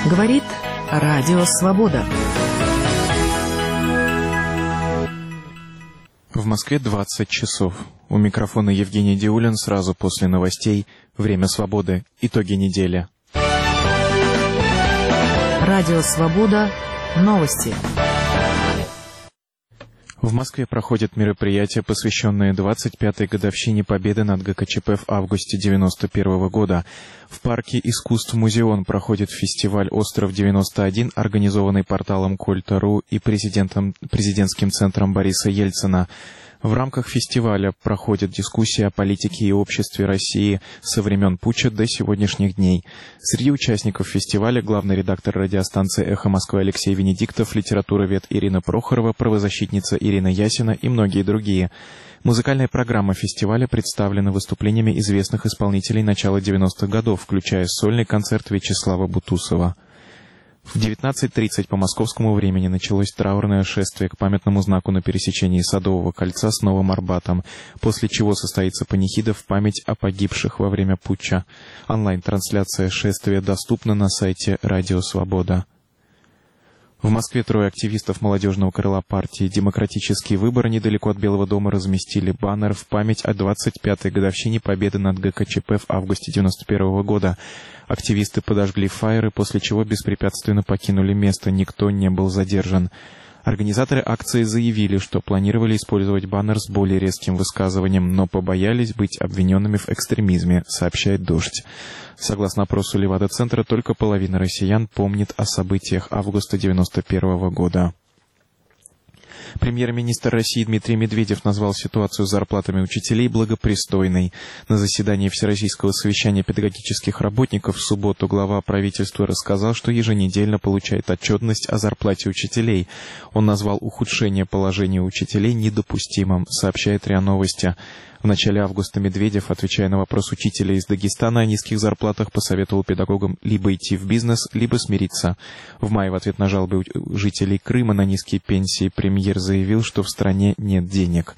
Говорит Радио Свобода. В Москве 20 часов. У микрофона Евгений Диулин. Сразу после новостей «Время свободы». Итоги недели. Радио Свобода. Новости. В Москве проходят мероприятия, посвященные 25-й годовщине победы над ГКЧП в августе 1991 года. В парке искусств «Музеон» проходит фестиваль «Остров-91», организованный порталом Кольта.ру и президентским центром Бориса Ельцина. В рамках фестиваля проходят дискуссии о политике и обществе России со времен путча до сегодняшних дней. Среди участников фестиваля главный редактор радиостанции «Эхо Москвы» Алексей Венедиктов, литературовед Ирина Прохорова, правозащитница Ирина Ясина и многие другие. Музыкальная программа фестиваля представлена выступлениями известных исполнителей начала 90-х годов, включая сольный концерт Вячеслава Бутусова. В 19:30 по московскому времени началось траурное шествие к памятному знаку на пересечении Садового кольца с Новым Арбатом, после чего состоится панихида в память о погибших во время путча. Онлайн-трансляция шествия доступна на сайте Радио Свобода. В Москве 3 активистов молодежного крыла партии «Демократический выбор» недалеко от Белого дома разместили баннер в память о 25-й годовщине победы над ГКЧП в августе 1991 года. Активисты подожгли фаеры, после чего беспрепятственно покинули место, никто не был задержан. Организаторы акции заявили, что планировали использовать баннер с более резким высказыванием, но побоялись быть обвиненными в экстремизме, сообщает «Дождь». Согласно опросу Левада-центра, только половина россиян помнит о событиях августа 1991 года. Премьер-министр России Дмитрий Медведев назвал ситуацию с зарплатами учителей благопристойной. На заседании Всероссийского совещания педагогических работников в субботу глава правительства рассказал, что еженедельно получает отчетность о зарплате учителей. Он назвал ухудшение положения учителей недопустимым, сообщает РИА Новости. В начале августа Медведев, отвечая на вопрос учителя из Дагестана о низких зарплатах, посоветовал педагогам либо идти в бизнес, либо смириться. В мае в ответ на жалобы жителей Крыма на низкие пенсии премьер заявил, что в стране нет денег.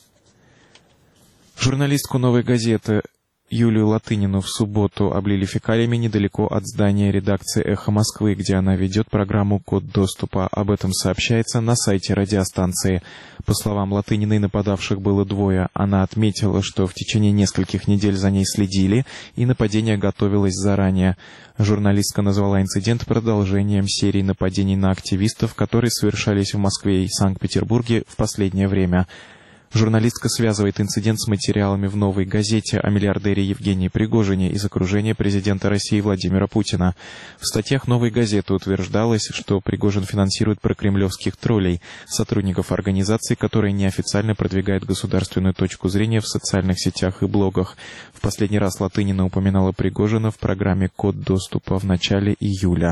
Журналистку «Новой газеты» Юлию Латынину в субботу облили фекалиями недалеко от здания редакции «Эхо Москвы», где она ведет программу «Код доступа». Об этом сообщается на сайте радиостанции. По словам Латыниной, нападавших было 2. Она отметила, что в течение нескольких недель за ней следили, и нападение готовилось заранее. Журналистка назвала инцидент продолжением серии нападений на активистов, которые совершались в Москве и Санкт-Петербурге в последнее время. Журналистка связывает инцидент с материалами в «Новой газете» о миллиардере Евгении Пригожине из окружения президента России Владимира Путина. В статьях «Новой газеты» утверждалось, что Пригожин финансирует прокремлевских троллей, сотрудников организации, которые неофициально продвигают государственную точку зрения в социальных сетях и блогах. В последний раз Латынина упоминала Пригожина в программе «Код доступа» в начале июля.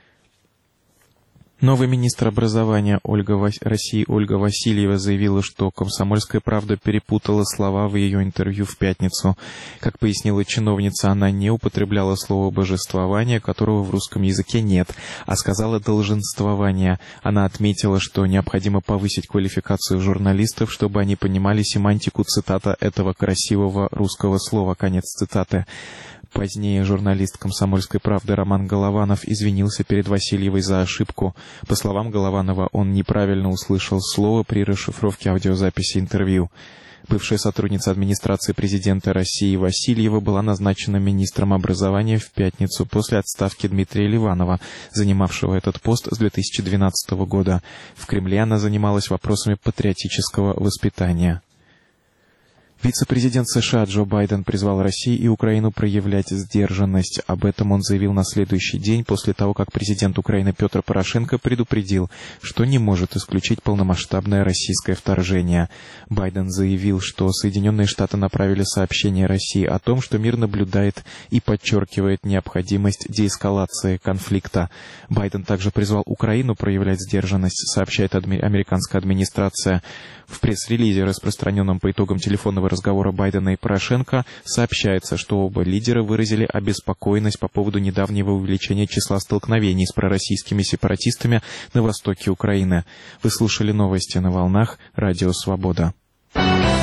Новый министр образования России Ольга Васильева заявила, что «Комсомольская правда» перепутала слова в ее интервью в пятницу. Как пояснила чиновница, она не употребляла слово «божествование», которого в русском языке нет, а сказала «долженствование». Она отметила, что необходимо повысить квалификацию журналистов, чтобы они понимали семантику, цитата, этого красивого русского слова, конец цитаты. Позднее журналист «Комсомольской правды» Роман Голованов извинился перед Васильевой за ошибку. По словам Голованова, он неправильно услышал слово при расшифровке аудиозаписи интервью. Бывшая сотрудница администрации президента России Васильева была назначена министром образования в пятницу после отставки Дмитрия Ливанова, занимавшего этот пост с 2012 года. В Кремле она занималась вопросами патриотического воспитания. Вице-президент США Джо Байден призвал Россию и Украину проявлять сдержанность. Об этом он заявил на следующий день после того, как президент Украины Петр Порошенко предупредил, что не может исключить полномасштабное российское вторжение. Байден заявил, что Соединенные Штаты направили сообщение России о том, что мир наблюдает и подчеркивает необходимость деэскалации конфликта. Байден также призвал Украину проявлять сдержанность, сообщает американская администрация. В пресс-релизе, распространенном по итогам телефонного разговора Байдена и Порошенко, сообщается, что оба лидера выразили обеспокоенность по поводу недавнего увеличения числа столкновений с пророссийскими сепаратистами на востоке Украины. Вы слушали новости на волнах Радио Свобода.